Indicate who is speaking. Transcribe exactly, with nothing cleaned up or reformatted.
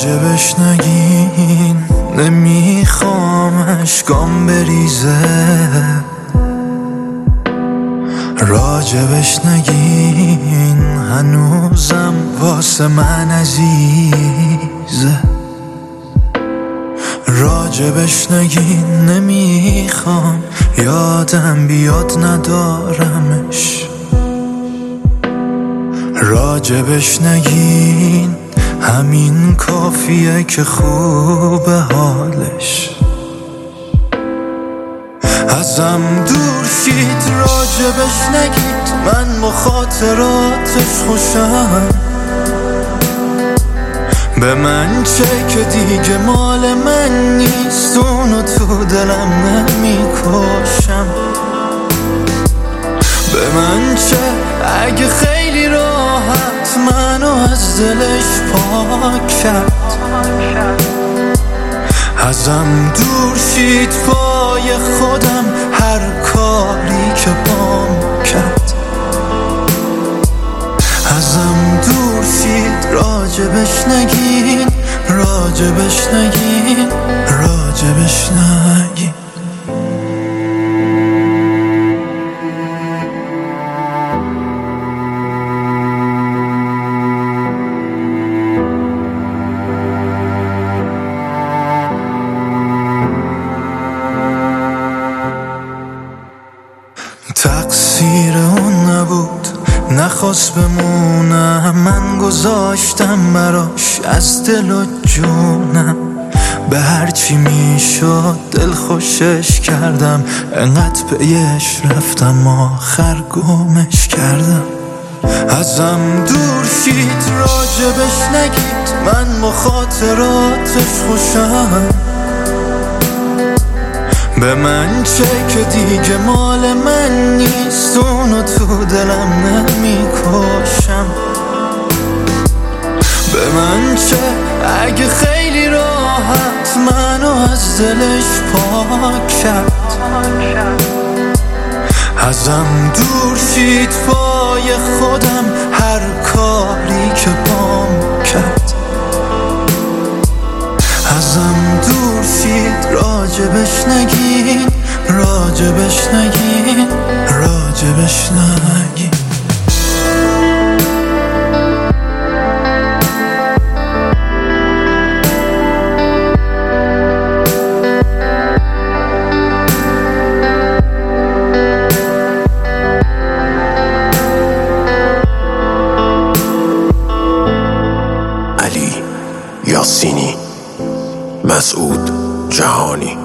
Speaker 1: راجبش نگین، نمیخوام اشکام بریزه. راجبش نگین، هنوزم واسه من عزیزه. راجبش نگین، نمیخوام یادم بیاد ندارمش. راجبش نگین، همین کافیه که خوبه حالش. ازم دور شید، راجبش نگید، من با خاطراتش خوشم. به من چه که دیگه مال من نیست، اونو تو دلم نمیکشم. به من چه اگه خیلی راحت منو از دلش پاک کرد. ازم دور شید پای خودم، هر کاری که بام کرد. ازم دور شید، راجبش نگین، راجبش نگین، راجبش نگین. تقصیر اون نبود، نخواست بمونم، من گذاشتم براش از دل و جونم. به هرچی میشد دل خوشش کردم، انقدر پیش رفتم آخر گمش کردم. ازم دور شید، راجبش نگید، من با خاطراتش خوشم. به من چه که دیگه مال من نیست، اونو تو دلم نمیکشم. به من چه اگه خیلی راحت منو از دلش پاک کرد. ازم دور شید پای خودم، هر کاری که بام کرد. ازم دور شید، راجبش نگین، راجبش نگین، راجبش نگین.
Speaker 2: علی یاسینی، مسعود جهانی.